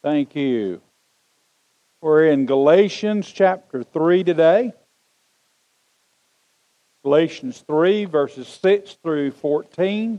Thank you. We're in Galatians chapter 3 today. Galatians 3 verses 6 through 14.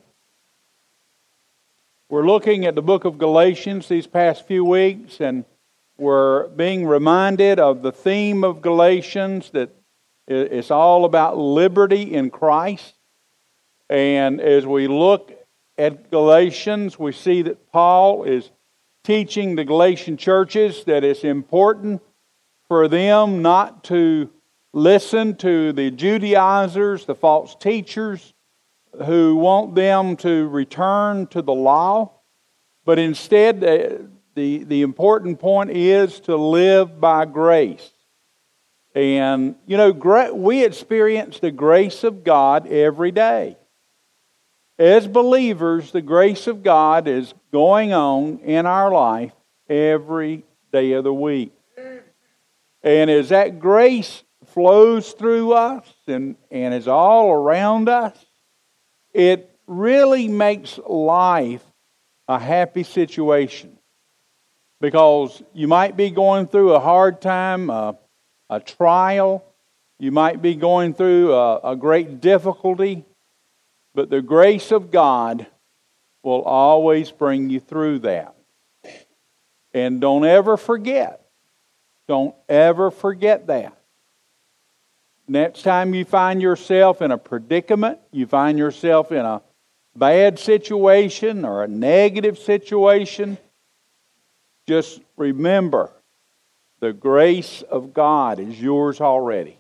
We're looking at the book of Galatians these past few weeks, and we're being reminded of the theme of Galatians, that it's all about liberty in Christ. And as we look at Galatians, we see that Paul is teaching the Galatian churches that it's important for them not to listen to the Judaizers, the false teachers, who want them to return to the law. But instead, the important point is to live by grace. And, we experience the grace of God every day. As believers, the grace of God is going on in our life every day of the week. And as that grace flows through us and is all around us, it really makes life a happy situation. Because you might be going through a hard time, a trial. You might be going through a great difficulty. But the grace of God will always bring you through that. And don't ever forget that. Next time you find yourself in a predicament, you find yourself in a bad situation or a negative situation, just remember, the grace of God is yours already.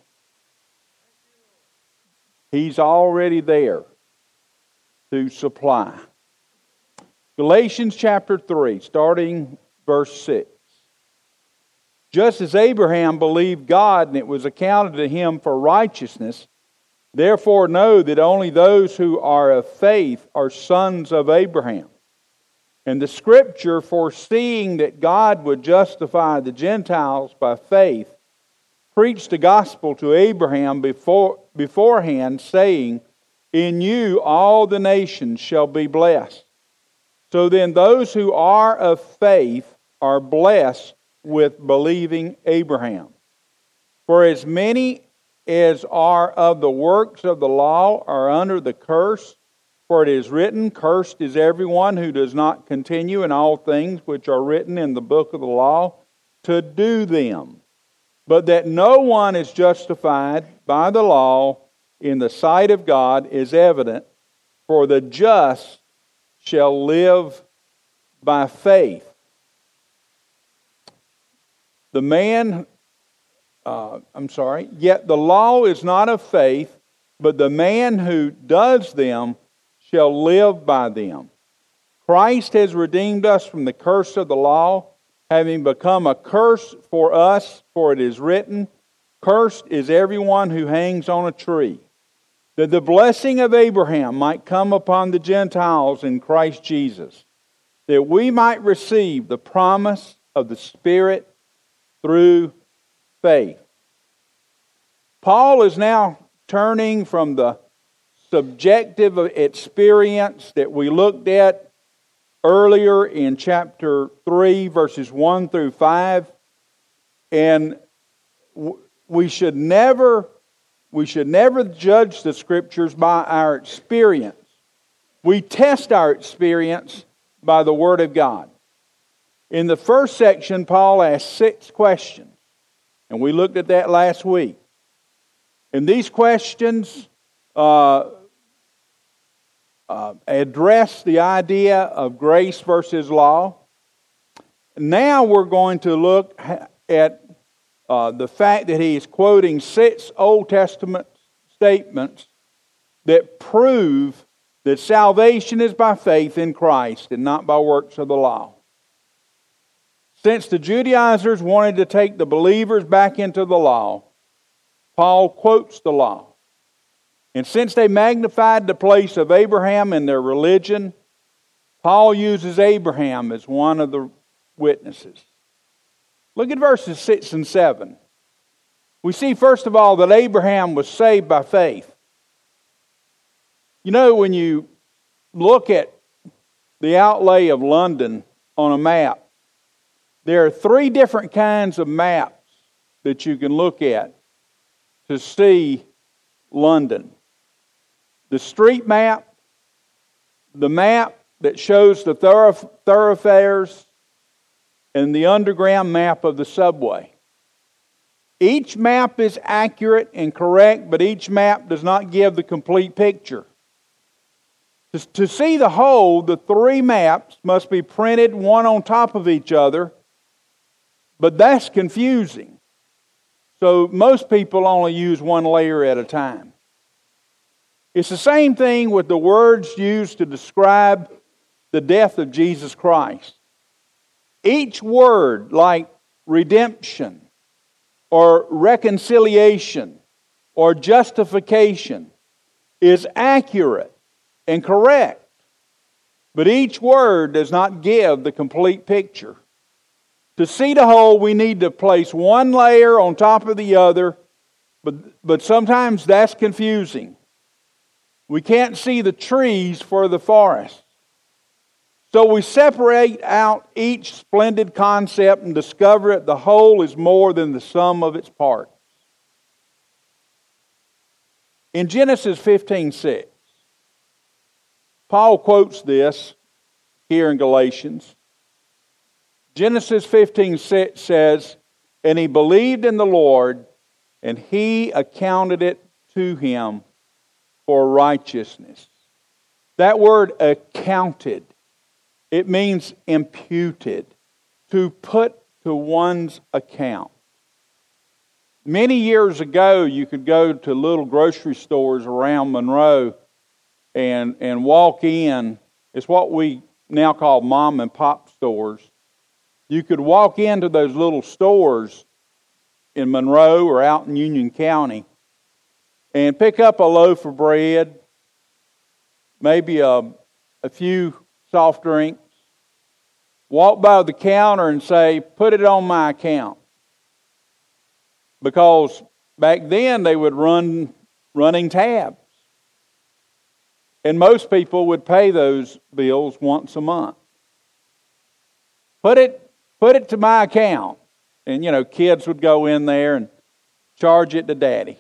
He's already there to supply. Galatians chapter 3, starting verse 6. Just as Abraham believed God and it was accounted to him for righteousness, therefore know that only those who are of faith are sons of Abraham. And the Scripture, foreseeing that God would justify the Gentiles by faith, preached the gospel to Abraham beforehand, saying, in you all the nations shall be blessed. So then those who are of faith are blessed with believing Abraham. For as many as are of the works of the law are under the curse, for it is written, cursed is everyone who does not continue in all things which are written in the book of the law to do them. But that no one is justified by the law in the sight of God is evident, for the just shall live by faith. Yet the law is not of faith, but the man who does them shall live by them. Christ has redeemed us from the curse of the law, having become a curse for us, for it is written, cursed is everyone who hangs on a tree, that the blessing of Abraham might come upon the Gentiles in Christ Jesus, that we might receive the promise of the Spirit through faith. Paul is now turning from the subjective experience that we looked at earlier in chapter 3, verses 1 through 5, and we should never judge the Scriptures by our experience. We test our experience by the Word of God. In the first section, Paul asked 6 questions, and we looked at that last week. And these questions address the idea of grace versus law. Now we're going to look at the fact that he is quoting 6 Old Testament statements that prove that salvation is by faith in Christ and not by works of the law. Since the Judaizers wanted to take the believers back into the law, Paul quotes the law. And since they magnified the place of Abraham in their religion, Paul uses Abraham as one of the witnesses. Look at verses 6 and 7. We see, first of all, that Abraham was saved by faith. When you look at the outlay of London on a map, There are 3 different kinds of maps that you can look at to see London. The street map, the map that shows the thoroughfares, and the underground map of the subway. Each map is accurate and correct, but each map does not give the complete picture. To see the whole, the 3 maps must be printed one on top of each other, but that's confusing. So most people only use one layer at a time. It's the same thing with the words used to describe the death of Jesus Christ. Each word, like redemption, or reconciliation, or justification, is accurate and correct. But each word does not give the complete picture. To see the whole, we need to place one layer on top of the other, but sometimes that's confusing. We can't see the trees for the forest. So we separate out each splendid concept and discover that the whole is more than the sum of its parts. In Genesis 15:6, Paul quotes this here in Galatians. Genesis 15:6 says, "And he believed in the Lord, and he accounted it to him for righteousness." That word accounted, it means imputed, to put to one's account. Many years ago, you could go to little grocery stores around Monroe and walk in. It's what we now call mom and pop stores. You could walk into those little stores in Monroe or out in Union County and pick up a loaf of bread, maybe a few soft drinks, walk by the counter and say, "Put it on my account." Because back then they would running tabs. And most people would pay those bills once a month. Put it to my account. And, kids would go in there and charge it to daddy,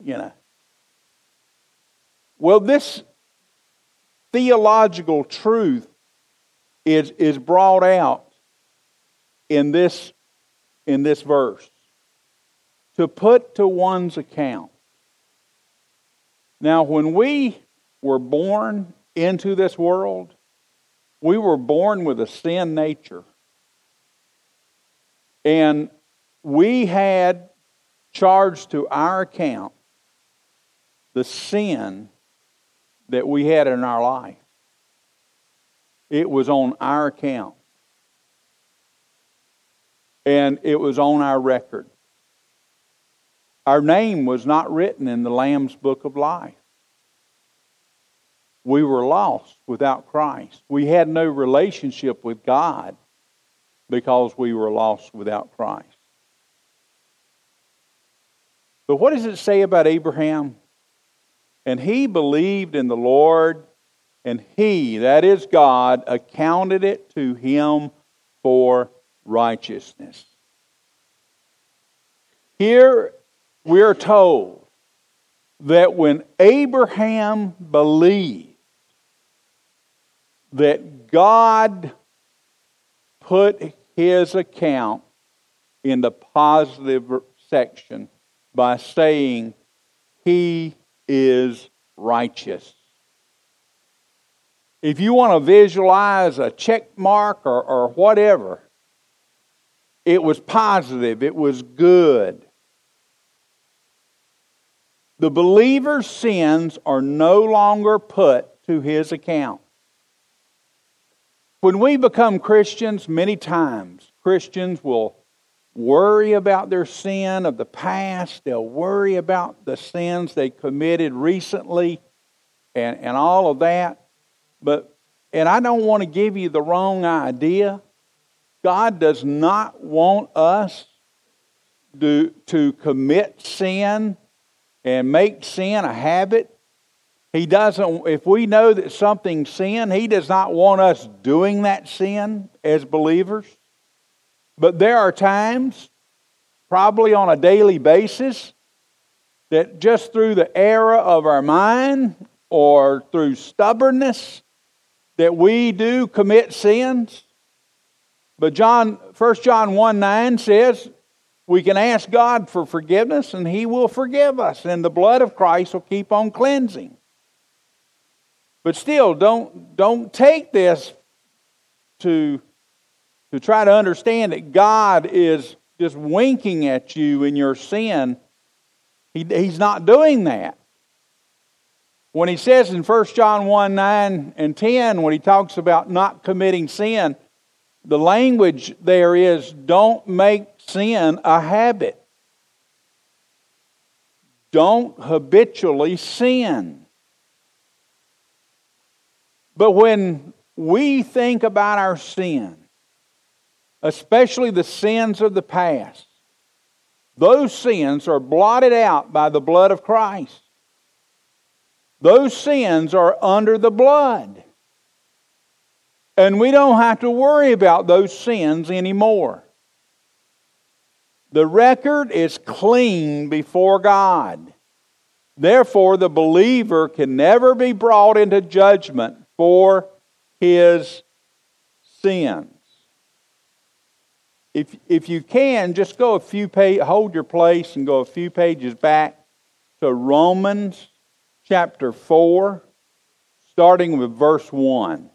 Well, this theological truth is brought out in this verse. To put to one's account. Now, when we were born into this world, we were born with a sin nature. And we had charged to our account the sin that we had in our life. It was on our account. And it was on our record. Our name was not written in the Lamb's Book of Life. We were lost without Christ. We had no relationship with God because we were lost without Christ. But what does it say about Abraham? "And he believed in the Lord, and he," that is God, "accounted it to him for righteousness." Here we are told that when Abraham believed, that God put his account in the positive section by saying, "He is righteous." If you want to visualize a check mark or whatever, it was positive, it was good. The believer's sins are no longer put to his account. When we become Christians, many times Christians will worry about their sin of the past. They'll worry about the sins they committed recently and all of that. And I don't want to give you the wrong idea. God does not want us to commit sin and make sin a habit. He doesn't, if we know that something's sin, He does not want us doing that sin as believers. But there are times, probably on a daily basis, that just through the error of our mind or through stubbornness, that we do commit sins. But 1 John 1:9 says we can ask God for forgiveness and He will forgive us, and the blood of Christ will keep on cleansing. But still, don't take this to try to understand that God is just winking at you in your sin. He's not doing that. When He says in 1 John 1:9 and 10, when He talks about not committing sin, the language there is, don't make sin a habit. Don't habitually sin. But when we think about our sin, especially the sins of the past, those sins are blotted out by the blood of Christ. Those sins are under the blood. And we don't have to worry about those sins anymore. The record is clean before God. Therefore, the believer can never be brought into judgment for his sins. If you can, just go a few pages, hold your place and go a few pages back to Romans chapter 4, starting with verse 1.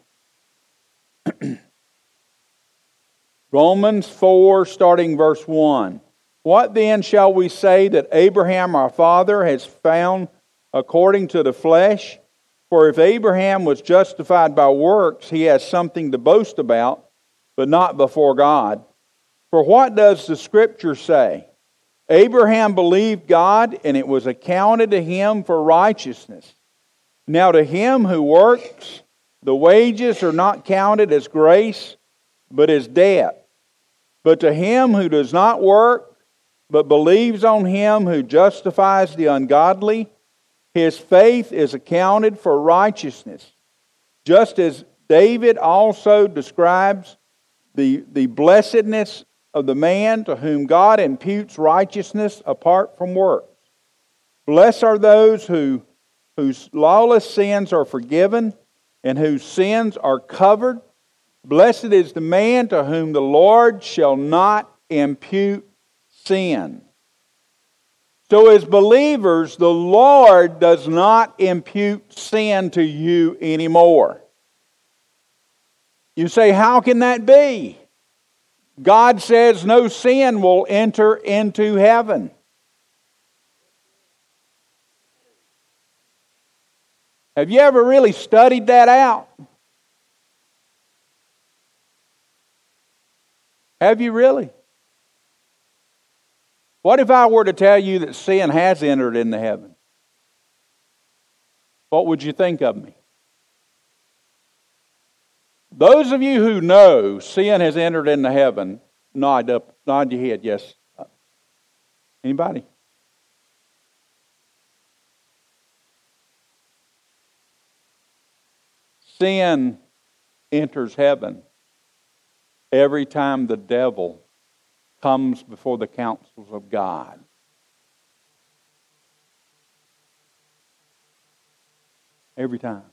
Romans 4, starting verse 1. What then shall we say that Abraham our father has found according to the flesh? For if Abraham was justified by works, he has something to boast about, but not before God. For what does the Scripture say? Abraham believed God, and it was accounted to him for righteousness. Now to him who works, the wages are not counted as grace, but as debt. But to him who does not work, but believes on him who justifies the ungodly, his faith is accounted for righteousness. Just as David also describes the blessedness of the man to whom God imputes righteousness apart from works. Blessed are those whose lawless sins are forgiven and whose sins are covered. Blessed is the man to whom the Lord shall not impute sin. So as believers, the Lord does not impute sin to you anymore. You say, how can that be? God says no sin will enter into heaven. Have you ever really studied that out? Have you really? What if I were to tell you that sin has entered into heaven? What would you think of me? Those of you who know sin has entered into heaven, nod your head, yes. Anybody? Sin enters heaven every time the devil comes before the counsels of God. Every time.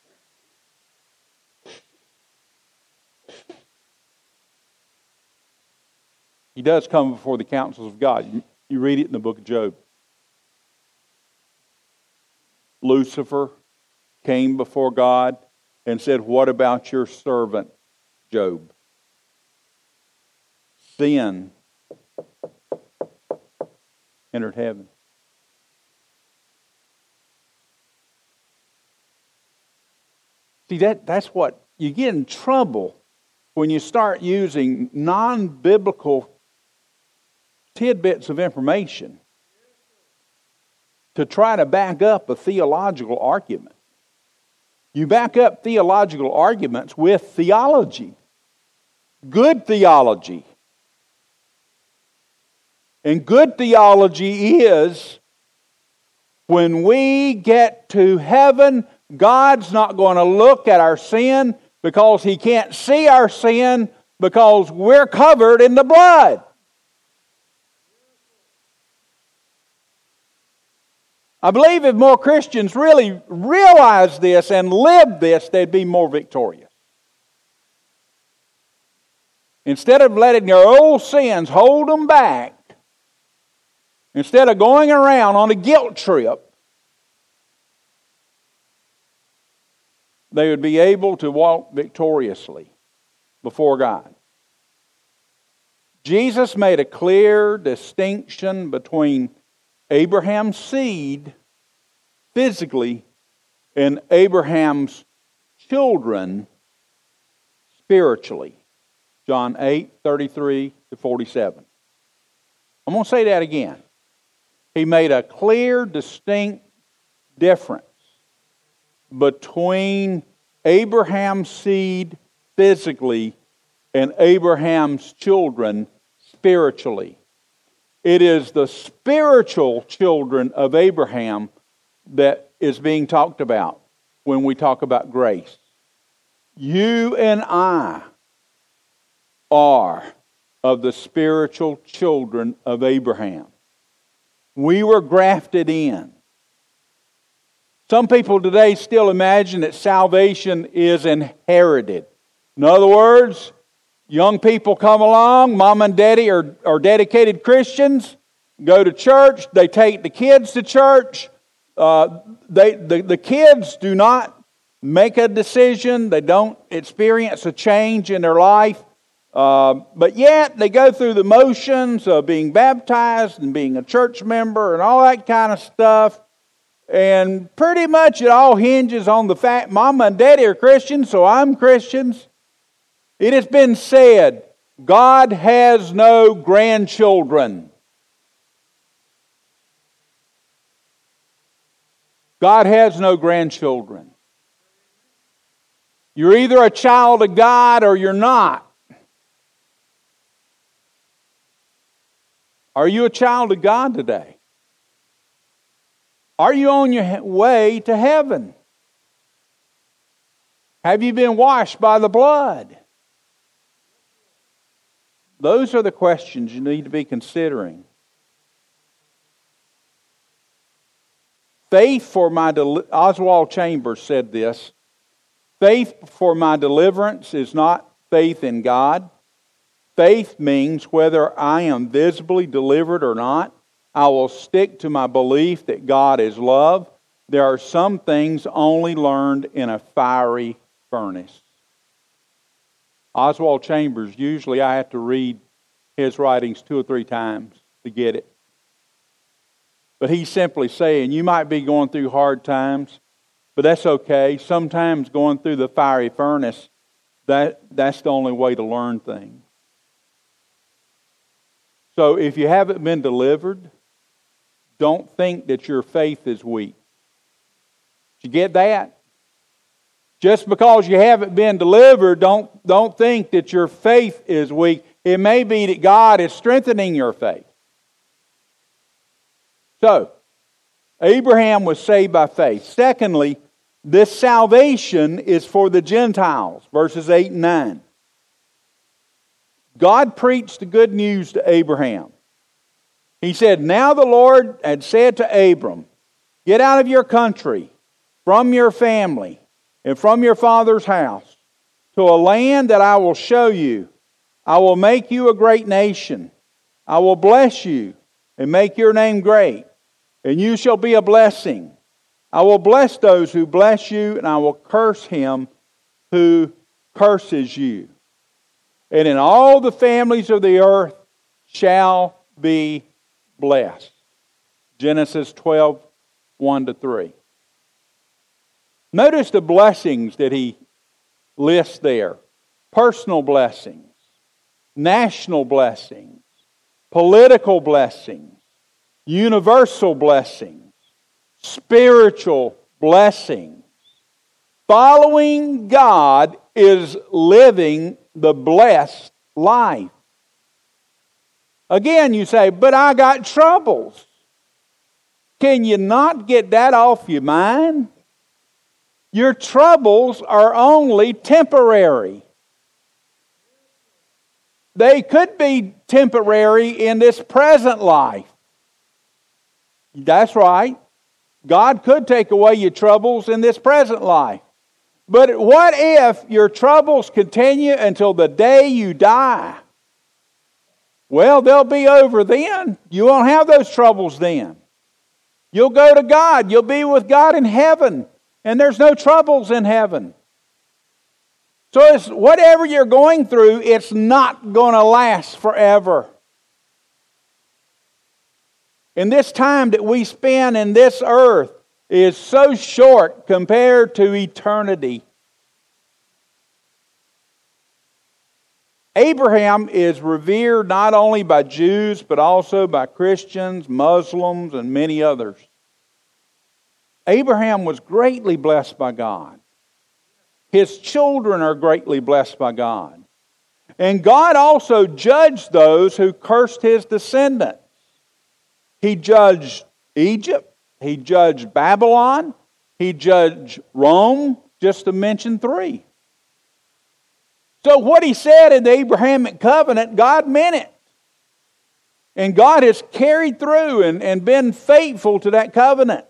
He does come before the counsels of God. You read it in the book of Job. Lucifer came before God and said, "What about your servant Job?" Sin entered heaven. See, that's what you get in trouble when you start using non-biblical tidbits of information to try to back up a theological argument. You back up theological arguments with theology. Good theology. And good theology is when we get to heaven, God's not going to look at our sin because He can't see our sin, because we're covered in the blood. I believe if more Christians really realized this and lived this, they'd be more victorious. Instead of letting their old sins hold them back, instead of going around on a guilt trip, they would be able to walk victoriously before God. Jesus made a clear distinction between Abraham's seed physically and Abraham's children spiritually. John 8:33-47. I'm going to say that again. He made a clear, distinct difference between Abraham's seed physically and Abraham's children spiritually. It is the spiritual children of Abraham that is being talked about when we talk about grace. You and I are of the spiritual children of Abraham. We were grafted in. Some people today still imagine that salvation is inherited. In other words, young people come along, mom and daddy are dedicated Christians, go to church, they take the kids to church. The kids do not make a decision, they don't experience a change in their life, but yet they go through the motions of being baptized and being a church member and all that kind of stuff. And pretty much it all hinges on the fact mama and daddy are Christians, so I'm Christians. It has been said, God has no grandchildren. God has no grandchildren. You're either a child of God or you're not. Are you a child of God today? Are you on your way to heaven? Have you been washed by the blood? Those are the questions you need to be considering. Oswald Chambers said this, faith for my deliverance is not faith in God. Faith means whether I am visibly delivered or not, I will stick to my belief that God is love. There are some things only learned in a fiery furnace. Oswald Chambers, usually I have to read his writings 2 or 3 times to get it. But he's simply saying, you might be going through hard times, but that's okay. Sometimes going through the fiery furnace, that's the only way to learn things. So if you haven't been delivered, don't think that your faith is weak. Did you get that? Just because you haven't been delivered, don't think that your faith is weak. It may be that God is strengthening your faith. So, Abraham was saved by faith. Secondly, this salvation is for the Gentiles, verses 8 and 9. God preached the good news to Abraham. He said, now the Lord had said to Abram, get out of your country, from your family, and from your father's house, to a land that I will show you. I will make you a great nation. I will bless you and make your name great, and you shall be a blessing. I will bless those who bless you, and I will curse him who curses you. And in all the families of the earth shall be blessed. Genesis 12, 1-3. Notice the blessings that he lists there. Personal blessings, national blessings, political blessings, universal blessings, spiritual blessings. Following God is living the blessed life. Again, you say, but I got troubles. Can you not get that off your mind? Your troubles are only temporary. they could be temporary in this present life. That's right. God could take away your troubles in this present life. But what if your troubles continue until the day you die? Well, they'll be over then. You won't have those troubles then. You'll go to God. You'll be with God in heaven. And there's no troubles in heaven. So it's whatever you're going through, it's not going to last forever. And this time that we spend in this earth is so short compared to eternity. Abraham is revered not only by Jews, but also by Christians, Muslims, and many others. Abraham was greatly blessed by God. His children are greatly blessed by God. And God also judged those who cursed his descendants. He judged Egypt. He judged Babylon. He judged Rome, just to mention three. So what he said in the Abrahamic covenant, God meant it. And God has carried through and been faithful to that covenant.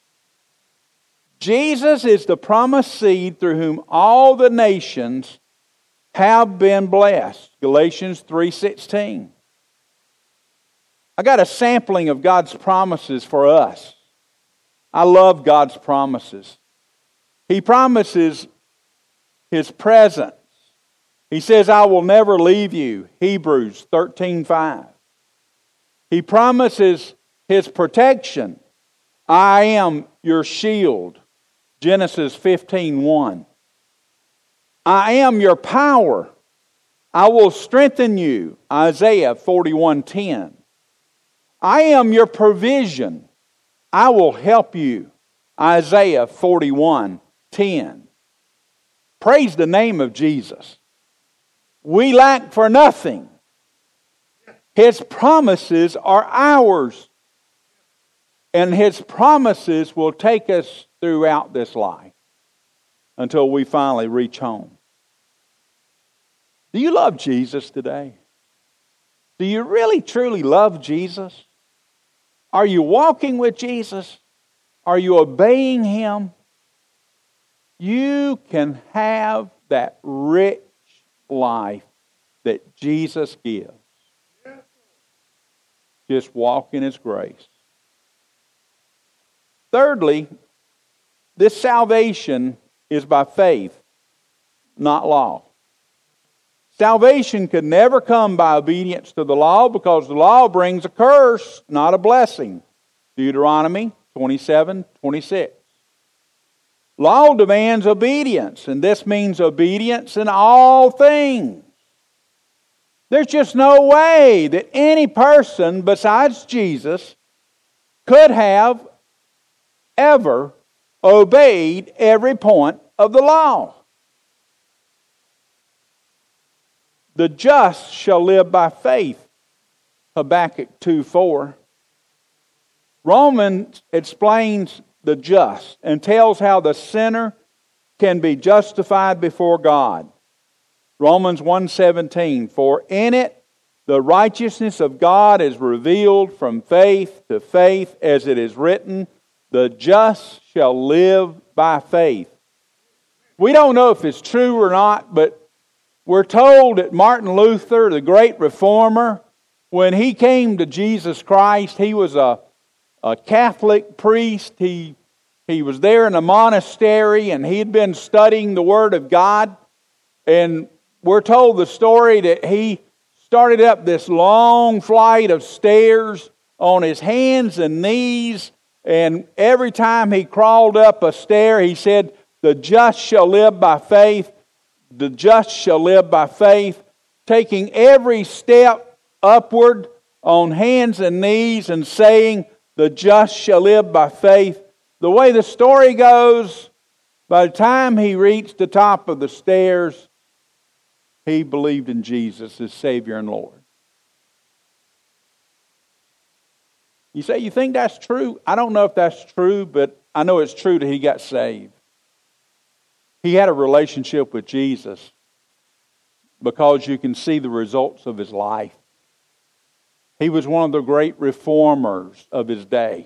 Jesus is the promised seed through whom all the nations have been blessed. Galatians 3:16. I got a sampling of God's promises for us. I love God's promises. He promises His presence. He says, I will never leave you. Hebrews 13:5. He promises His protection. I am your shield. Genesis 15:1. I am your power. I will strengthen you. Isaiah 41:10. I am your provision. I will help you. Isaiah 41:10. Praise the name of Jesus. We lack for nothing. His promises are ours. And His promises will take us throughout this life until we finally reach home. Do you love Jesus today? Do you really truly love Jesus? Are you walking with Jesus? Are you obeying Him? You can have that rich life that Jesus gives. Just walk in His grace. Thirdly, this salvation is by faith, not law. Salvation could never come by obedience to the law because the law brings a curse, not a blessing. Deuteronomy 27:26. Law demands obedience, and this means obedience in all things. There's just no way that any person besides Jesus could have ever obeyed every point of the law. The just shall live by faith. Habakkuk 2:4. Romans explains the just and tells how the sinner can be justified before God. Romans 1:17. For in it the righteousness of God is revealed from faith to faith, as it is written, the just shall live by faith. We don't know if it's true or not, but we're told that Martin Luther, the great reformer, when he came to Jesus Christ, he was a Catholic priest. He was there in a monastery and he had been studying the Word of God. And we're told the story that he started up this long flight of stairs on his hands and knees. And every time he crawled up a stair, he said, the just shall live by faith. The just shall live by faith. Taking every step upward on hands and knees and saying, the just shall live by faith. The way the story goes, by the time he reached the top of the stairs, he believed in Jesus as Savior and Lord. You say, you think that's true? I don't know if that's true, but I know it's true that he got saved. He had a relationship with Jesus. because you can see the results of his life. He was one of the great reformers of his day.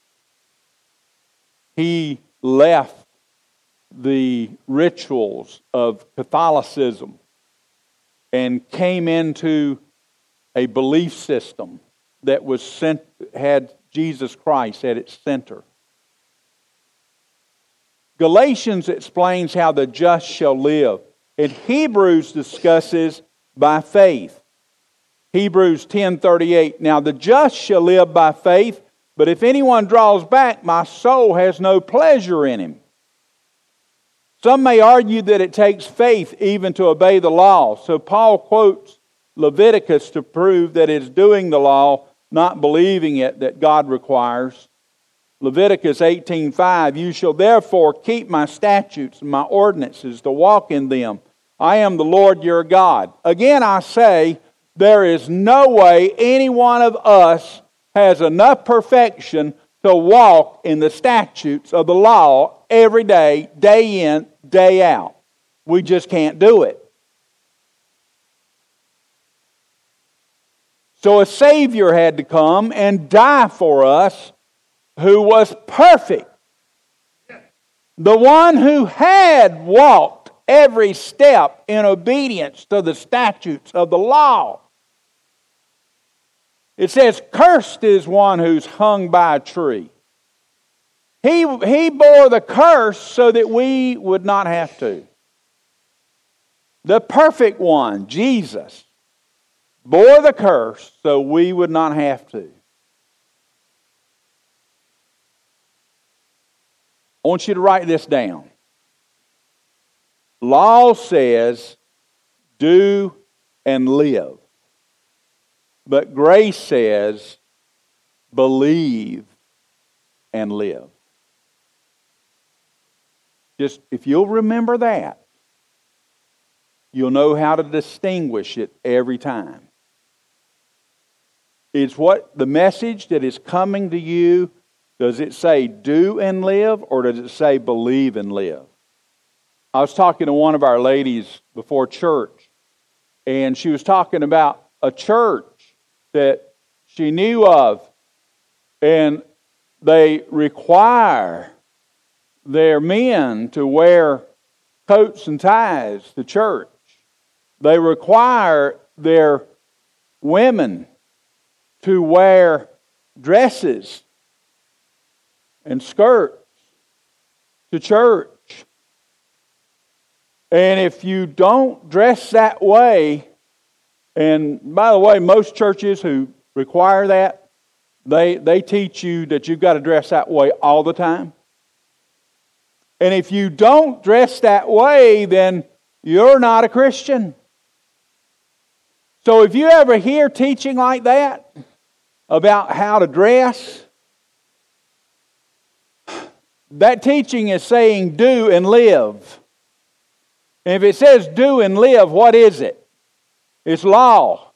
He left the rituals of Catholicism and came into a belief system that had Jesus Christ at its center. Galatians explains how the just shall live. And Hebrews discusses by faith. Hebrews 10:38. Now the just shall live by faith, but if anyone draws back, my soul has no pleasure in him. Some may argue that it takes faith even to obey the law. So Paul quotes Leviticus to prove that it's doing the law, not believing it, that God requires. Leviticus 18:5, you shall therefore keep my statutes and my ordinances to walk in them. I am the Lord your God. Again I say, there is no way any one of us has enough perfection to walk in the statutes of the law every day, day in, day out. We just can't do it. So a Savior had to come and die for us, who was perfect. The one who had walked every step in obedience to the statutes of the law. It says, cursed is one who's hung by a tree. He bore the curse so that we would not have to. The perfect one, Jesus, bore the curse so we would not have to. I want you to write this down. Law says, do and live. But grace says, believe and live. Just, if you'll remember that, you'll know how to distinguish it every time. It's what the message that is coming to you. Does it say do and live, or does it say believe and live? I was talking to one of our ladies before church, and she was talking about a church that she knew of, and they require their men to wear coats and ties to church. They require their women to wear dresses and skirts to church. And if you don't dress that way, and by the way, most churches who require that, they teach you that you've got to dress that way all the time. And if you don't dress that way, then you're not a Christian. So if you ever hear teaching like that about how to dress, that teaching is saying do and live. And if it says do and live, what is it? It's law.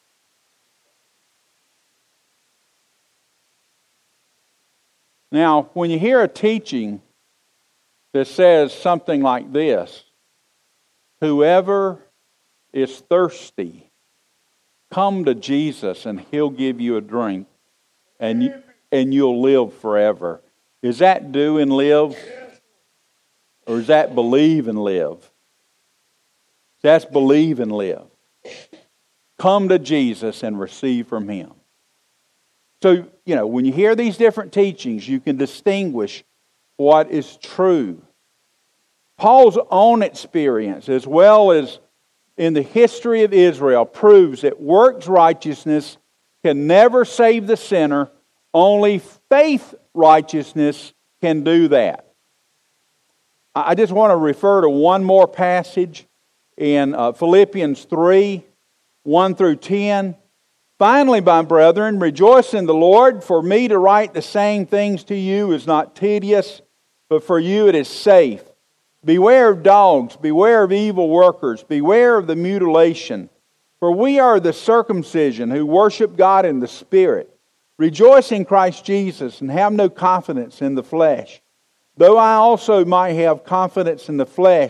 Now, when you hear a teaching that says something like this, whoever is thirsty, come to Jesus and He'll give you a drink and you'll live forever. Is that do and live? Or is that believe and live? That's believe and live. Come to Jesus and receive from Him. So, when you hear these different teachings, you can distinguish what is true. Paul's own experience, as well as in the history of Israel, proves that works righteousness can never save the sinner. Only faith righteousness can do that. I just want to refer to one more passage in Philippians 3, 1 through 10. Finally, my brethren, rejoice in the Lord. For me to write the same things to you is not tedious, but for you it is safe. Beware of dogs, beware of evil workers, beware of the mutilation. For we are the circumcision who worship God in the Spirit. Rejoice in Christ Jesus and have no confidence in the flesh. Though I also might have confidence in the flesh,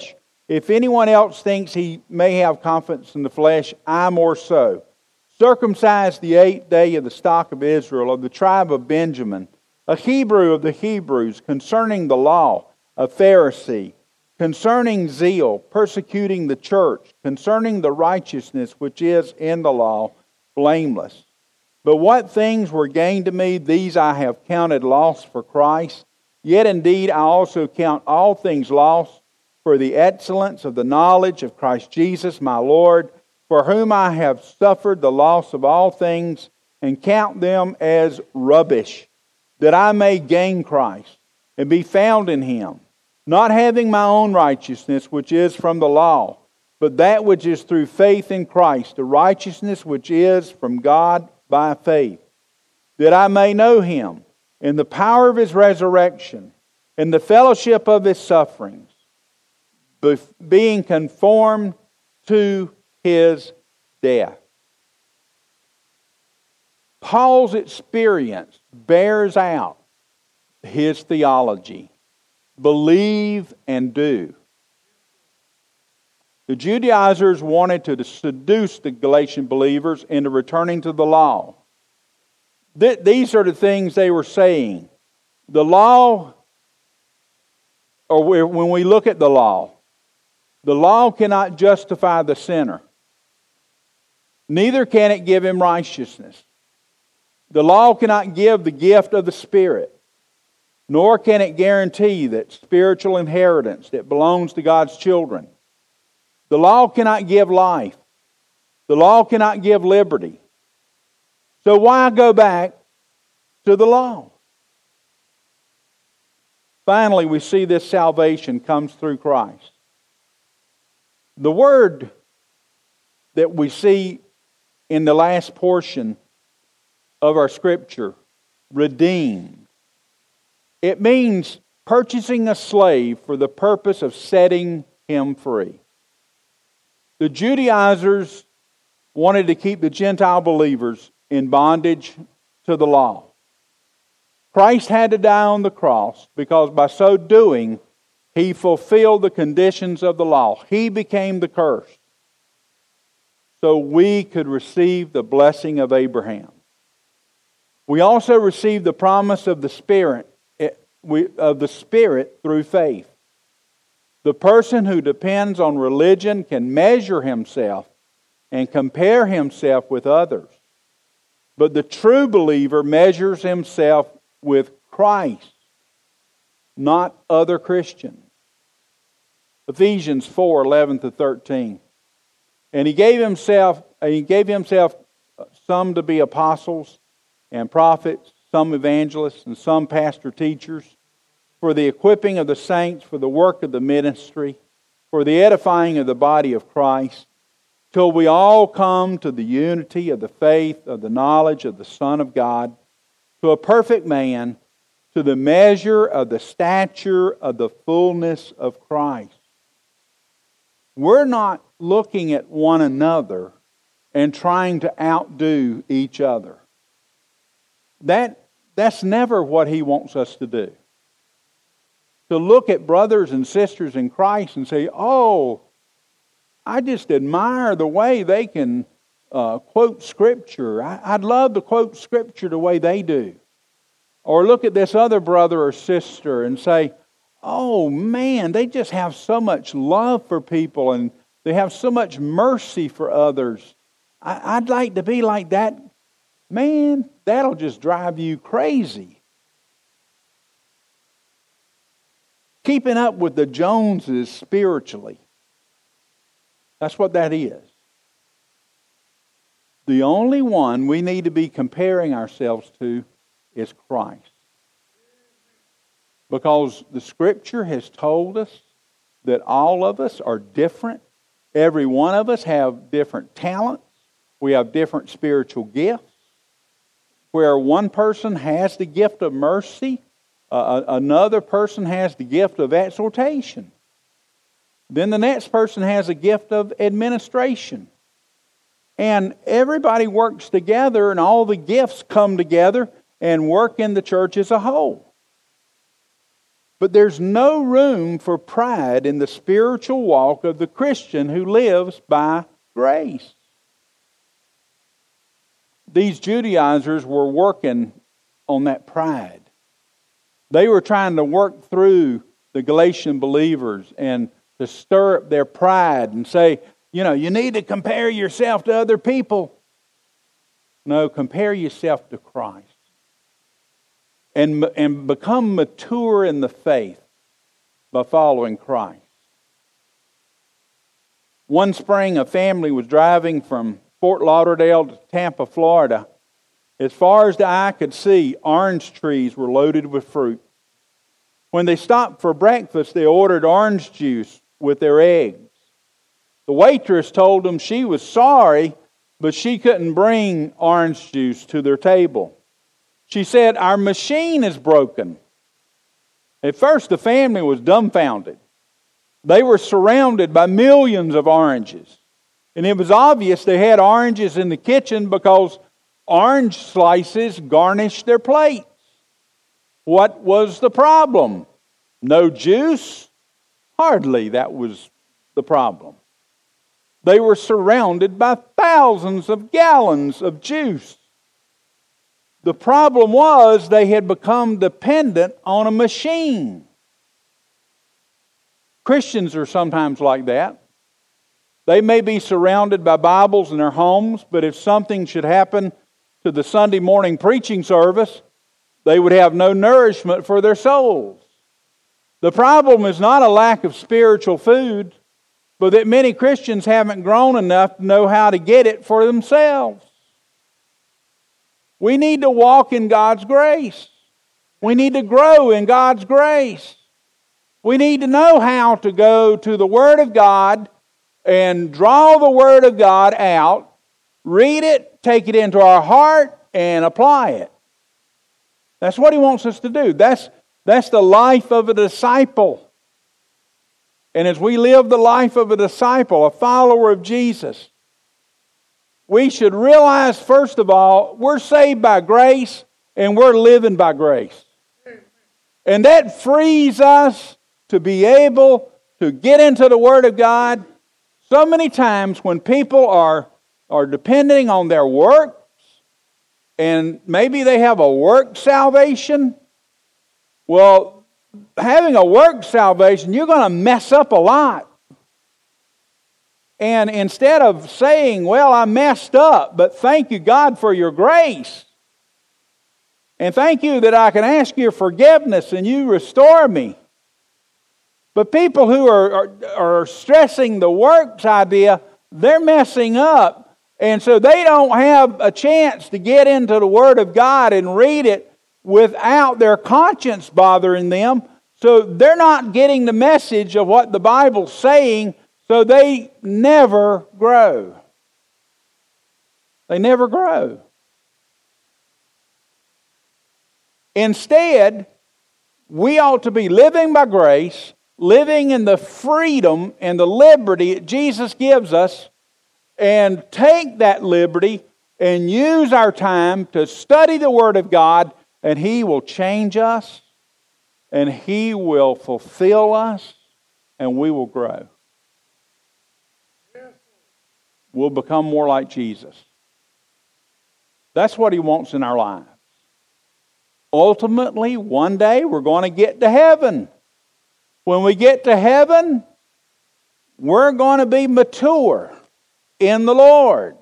If anyone else thinks he may have confidence in the flesh, I more so. Circumcised the 8th day of the stock of Israel, of the tribe of Benjamin, a Hebrew of the Hebrews, concerning the law, a Pharisee, concerning zeal, persecuting the church, concerning the righteousness which is in the law, blameless. But what things were gained to me, these I have counted loss for Christ. Yet indeed I also count all things lost for the excellence of the knowledge of Christ Jesus my Lord, for whom I have suffered the loss of all things, and count them as rubbish, that I may gain Christ, and be found in Him, not having my own righteousness, which is from the law, but that which is through faith in Christ, the righteousness which is from God by faith, that I may know Him, in the power of His resurrection, in the fellowship of His sufferings, being conformed to His death. Paul's experience bears out his theology. Believe and do. The Judaizers wanted to seduce the Galatian believers into returning to the law. These are the things they were saying. The law, or when we look at the law cannot justify the sinner. Neither can it give him righteousness. The law cannot give the gift of the Spirit, nor can it guarantee that spiritual inheritance that belongs to God's children. The law cannot give life. The law cannot give liberty. So why go back to the law? Finally, we see this salvation comes through Christ. The word that we see in the last portion of our scripture, redeemed, it means purchasing a slave for the purpose of setting him free. The Judaizers wanted to keep the Gentile believers in bondage to the law. Christ had to die on the cross because by so doing, He fulfilled the conditions of the law. He became the curse, so we could receive the blessing of Abraham. We also receive the promise of the Spirit through faith. The person who depends on religion can measure himself and compare himself with others. But the true believer measures himself with Christ, not other Christians. Ephesians 4:11-13. And He gave Himself some to be apostles and prophets, some evangelists, and some pastor teachers, for the equipping of the saints, for the work of the ministry, for the edifying of the body of Christ, till we all come to the unity of the faith, of the knowledge of the Son of God, to a perfect man, to the measure of the stature of the fullness of Christ. We're not looking at one another and trying to outdo each other. That's never what He wants us to do. To look at brothers and sisters in Christ and say, oh, I just admire the way they can quote Scripture. I'd love to quote Scripture the way they do. Or look at this other brother or sister and say, oh man, they just have so much love for people and they have so much mercy for others. I'd like to be like that. Man, that'll just drive you crazy. Keeping up with the Joneses spiritually. That's what that is. The only one we need to be comparing ourselves to is Christ. Because the Scripture has told us that all of us are different. Every one of us have different talents. We have different spiritual gifts. Where one person has the gift of mercy, another person has the gift of exhortation. Then the next person has a gift of administration. And everybody works together and all the gifts come together and work in the church as a whole. But there's no room for pride in the spiritual walk of the Christian who lives by grace. These Judaizers were working on that pride. They were trying to work through the Galatian believers and to stir up their pride and say, you need to compare yourself to other people. No, compare yourself to Christ. And become mature in the faith by following Christ. One spring, a family was driving from Fort Lauderdale to Tampa, Florida. As far as the eye could see, orange trees were loaded with fruit. When they stopped for breakfast, they ordered orange juice with their eggs. The waitress told them she was sorry, but she couldn't bring orange juice to their table. She said, "Our machine is broken." At first, the family was dumbfounded. They were surrounded by millions of oranges. And it was obvious they had oranges in the kitchen because orange slices garnished their plates. What was the problem? No juice? Hardly that was the problem. They were surrounded by thousands of gallons of juice. The problem was they had become dependent on a machine. Christians are sometimes like that. They may be surrounded by Bibles in their homes, but if something should happen to the Sunday morning preaching service, they would have no nourishment for their souls. The problem is not a lack of spiritual food, but that many Christians haven't grown enough to know how to get it for themselves. We need to walk in God's grace. We need to grow in God's grace. We need to know how to go to the Word of God and draw the Word of God out, read it, take it into our heart, and apply it. That's what He wants us to do. That's the life of a disciple. And as we live the life of a disciple, a follower of Jesus, we should realize, first of all, we're saved by grace and we're living by grace. And that frees us to be able to get into the Word of God. So many times when people are depending on their works, and maybe they have a work salvation, well, having a work salvation, you're going to mess up a lot. And instead of saying, well, I messed up, but thank you, God, for your grace. And thank you that I can ask your forgiveness and you restore me. But people who are stressing the works idea, they're messing up. And so they don't have a chance to get into the Word of God and read it without their conscience bothering them. So they're not getting the message of what the Bible's saying. So they never grow. They never grow. Instead, we ought to be living by grace, living in the freedom and the liberty that Jesus gives us, and take that liberty and use our time to study the Word of God, and He will change us, and He will fulfill us, and we will grow. We'll become more like Jesus. That's what He wants in our lives. Ultimately, one day we're going to get to heaven. When we get to heaven, we're going to be mature in the Lord.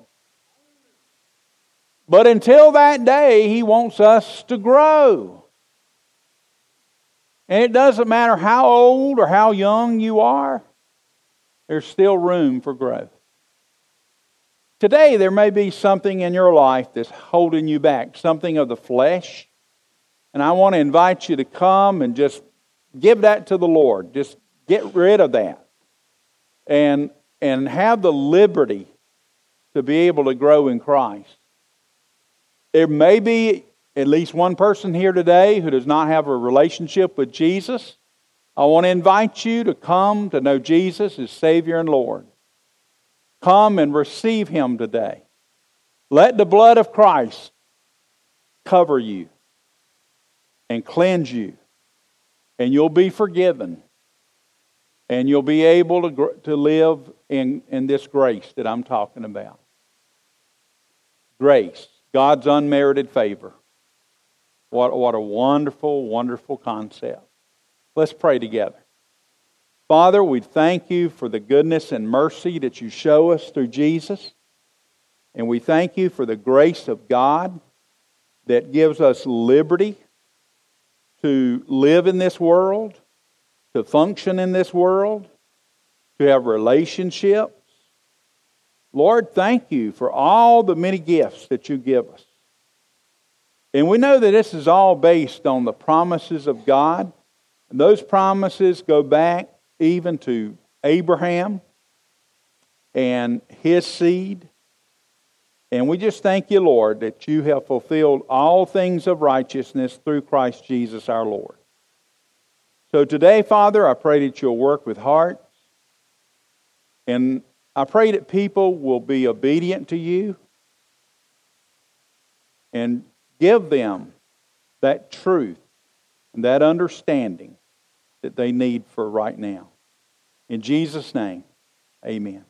But until that day, He wants us to grow. And it doesn't matter how old or how young you are, there's still room for growth. Today, there may be something in your life that's holding you back, something of the flesh. And I want to invite you to come and just give that to the Lord. Just get rid of that. And have the liberty to be able to grow in Christ. There may be at least one person here today who does not have a relationship with Jesus. I want to invite you to come to know Jesus as Savior and Lord. Come and receive Him today. Let the blood of Christ cover you and cleanse you and you'll be forgiven. And you'll be able to live in this grace that I'm talking about. Grace, God's unmerited favor. What a wonderful, wonderful concept. Let's pray together. Father, we thank you for the goodness and mercy that you show us through Jesus. And we thank you for the grace of God that gives us liberty to live in this world, to function in this world, to have relationships. Lord, thank you for all the many gifts that you give us. And we know that this is all based on the promises of God. And those promises go back even to Abraham and his seed. And we just thank you, Lord, that you have fulfilled all things of righteousness through Christ Jesus our Lord. So today, Father, I pray that you'll work with hearts. And I pray that people will be obedient to you and give them that truth and that understanding that they need for right now. In Jesus' name, amen.